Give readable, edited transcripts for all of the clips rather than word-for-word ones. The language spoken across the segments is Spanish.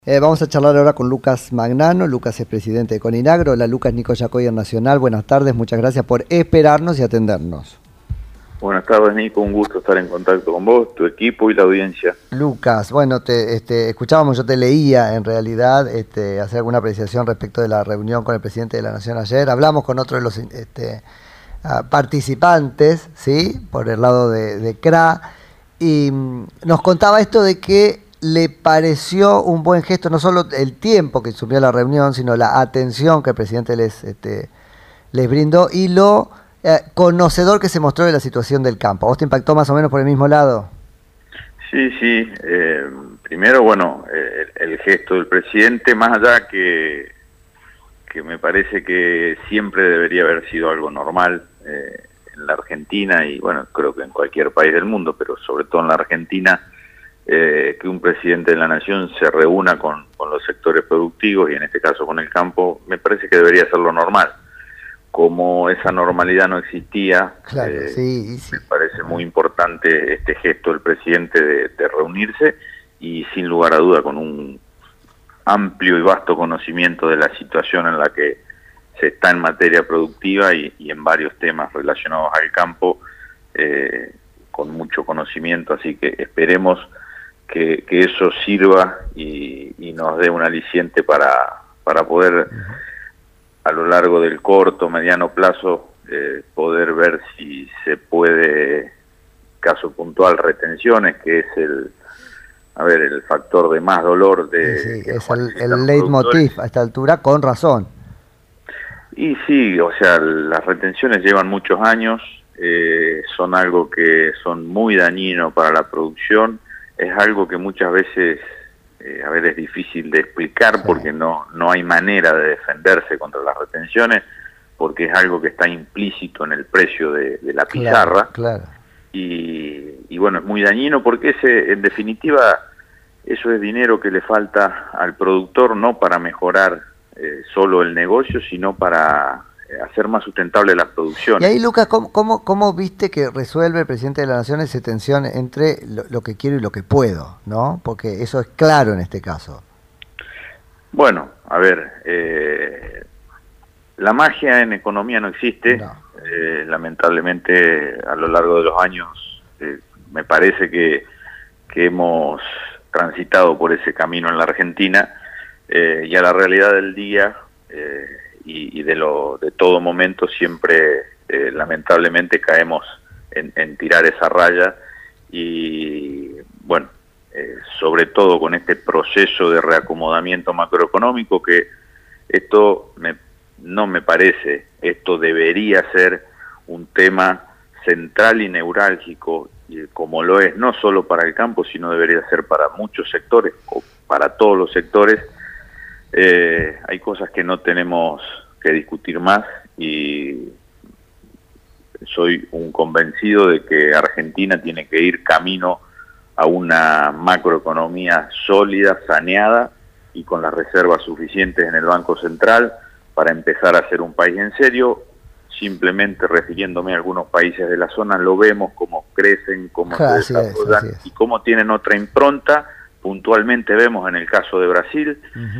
Vamos a charlar ahora con Lucas Magnano. Lucas es presidente de Coninagro. Hola Lucas, Nico Yacoyer Nacional. Buenas tardes, muchas gracias por esperarnos y atendernos. Buenas tardes, Nico, un gusto estar en contacto con vos, tu equipo y la audiencia. Lucas, bueno, escuchábamos, yo te leía en realidad hacer alguna apreciación respecto de la reunión con el presidente de la Nación ayer. Hablamos con otro de los participantes, ¿sí? Por el lado de CRA, y nos contaba esto de que le pareció un buen gesto, no solo el tiempo que sumió la reunión, sino la atención que el presidente les brindó y lo conocedor que se mostró de la situación del campo. ¿Vos te impactó más o menos por el mismo lado? Sí. Primero, bueno, el gesto del presidente, más allá que me parece que siempre debería haber sido algo normal en la Argentina y, bueno, creo que en cualquier país del mundo, pero sobre todo en la Argentina, que un presidente de la Nación se reúna con los sectores productivos y en este caso con el campo, me parece que debería ser lo normal. Como esa normalidad no existía, claro, sí. me parece muy importante este gesto del presidente de reunirse y sin lugar a duda con un amplio y vasto conocimiento de la situación en la que se está en materia productiva y en varios temas relacionados al campo, con mucho conocimiento, así que esperemos que eso sirva y nos dé un aliciente para poder a lo largo del corto, mediano plazo, poder ver si se puede, caso puntual, retenciones, que es el factor de más dolor Sí, es el leitmotiv a esta altura, con razón. Y sí, o sea, las retenciones llevan muchos años, son algo que son muy dañinos para la producción, es algo que muchas veces es difícil de explicar, sí, porque no hay manera de defenderse contra las retenciones, porque es algo que está implícito en el precio de la pizarra. Claro. Y bueno, es muy dañino porque en definitiva eso es dinero que le falta al productor, no para mejorar solo el negocio, sino para hacer más sustentable la producción. Y ahí, Lucas, ¿cómo viste que resuelve el presidente de la Nación esa tensión entre lo que quiero y lo que puedo, ¿no? Porque eso es claro en este caso. Bueno, a ver, la magia en economía no existe. No. Lamentablemente, a lo largo de los años, me parece que hemos transitado por ese camino en la Argentina, y a la realidad del día y de todo momento siempre lamentablemente caemos en tirar esa raya y bueno, sobre todo con este proceso de reacomodamiento macroeconómico, que esto no me parece, esto debería ser un tema central y neurálgico, como lo es no solo para el campo, sino debería ser para muchos sectores o para todos los sectores. Hay cosas que no tenemos que discutir más y soy un convencido de que Argentina tiene que ir camino a una macroeconomía sólida, saneada y con las reservas suficientes en el Banco Central para empezar a ser un país en serio. Simplemente refiriéndome a algunos países de la zona, lo vemos cómo crecen, cómo se desarrollan y cómo tienen otra impronta. Puntualmente vemos en el caso de Brasil,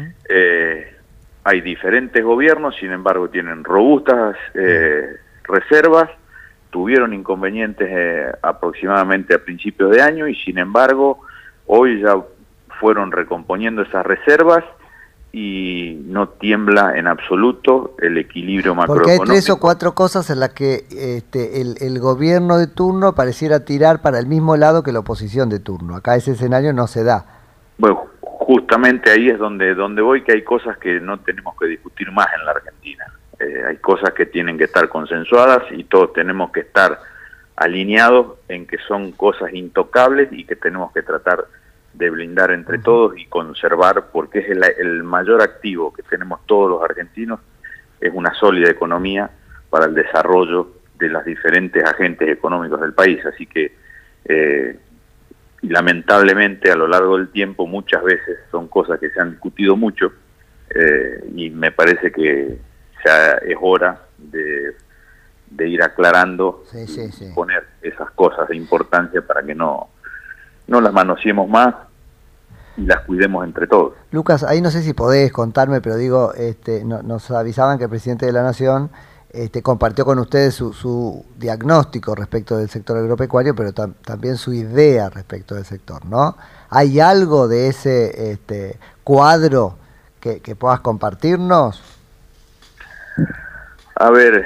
hay diferentes gobiernos, sin embargo tienen robustas reservas, tuvieron inconvenientes aproximadamente a principios de año y sin embargo hoy ya fueron recomponiendo esas reservas y no tiembla en absoluto el equilibrio macroeconómico. Porque hay 3 o 4 cosas en las que el gobierno de turno pareciera tirar para el mismo lado que la oposición de turno. Acá ese escenario no se da. Bueno, justamente ahí es donde voy, que hay cosas que no tenemos que discutir más en la Argentina. Hay cosas que tienen que estar consensuadas y todos tenemos que estar alineados en que son cosas intocables y que tenemos que tratar de blindar entre todos y conservar, porque es el mayor activo que tenemos todos los argentinos, es una sólida economía para el desarrollo de los diferentes agentes económicos del país. Así que lamentablemente a lo largo del tiempo muchas veces son cosas que se han discutido mucho, y me parece que ya es hora de ir aclarando, y poner esas cosas de importancia para que no las manoseemos más y las cuidemos entre todos. Lucas, ahí no sé si podés contarme, pero digo, nos avisaban que el presidente de la Nación compartió con ustedes su diagnóstico respecto del sector agropecuario, pero también su idea respecto del sector, ¿no? ¿Hay algo de ese cuadro que puedas compartirnos? A ver,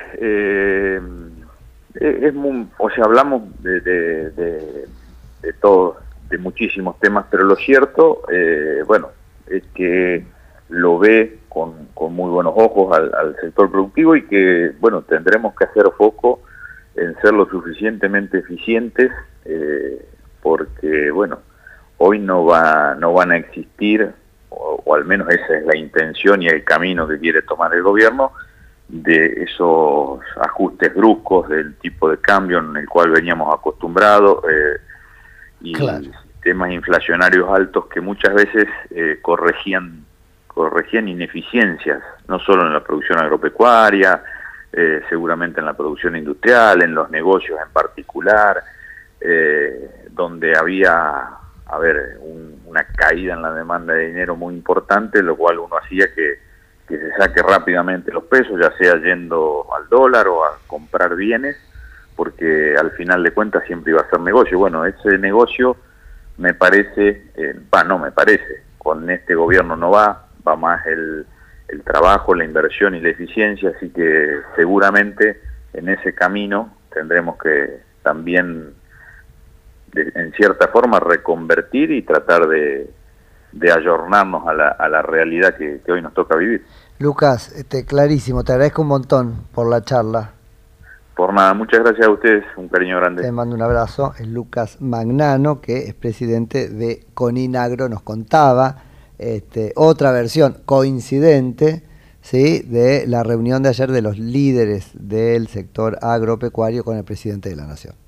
o sea, hablamos de todo, de muchísimos temas, pero lo cierto, bueno, es que lo ve con muy buenos ojos al sector productivo y que, bueno, tendremos que hacer foco en ser lo suficientemente eficientes, porque, bueno, hoy no van a existir, o al menos esa es la intención y el camino que quiere tomar el gobierno, de esos ajustes bruscos del tipo de cambio en el cual veníamos acostumbrados, y claro, temas inflacionarios altos que muchas veces corregían ineficiencias, no solo en la producción agropecuaria, seguramente en la producción industrial, en los negocios en particular, donde había, una caída en la demanda de dinero muy importante, lo cual uno hacía que se saque rápidamente los pesos, ya sea yendo al dólar o a comprar bienes, porque al final de cuentas siempre iba a ser negocio. Bueno, ese negocio me parece, no me parece, con este gobierno no va más el trabajo, la inversión y la eficiencia, así que seguramente en ese camino tendremos que también, en cierta forma, reconvertir y tratar de ayornarnos a la realidad que hoy nos toca vivir. Lucas, clarísimo, te agradezco un montón por la charla. Por nada, muchas gracias a ustedes, un cariño grande. Te mando un abrazo. Es Lucas Magnano, que es presidente de Coninagro, nos contaba otra versión coincidente, ¿sí?, de la reunión de ayer de los líderes del sector agropecuario con el presidente de la Nación.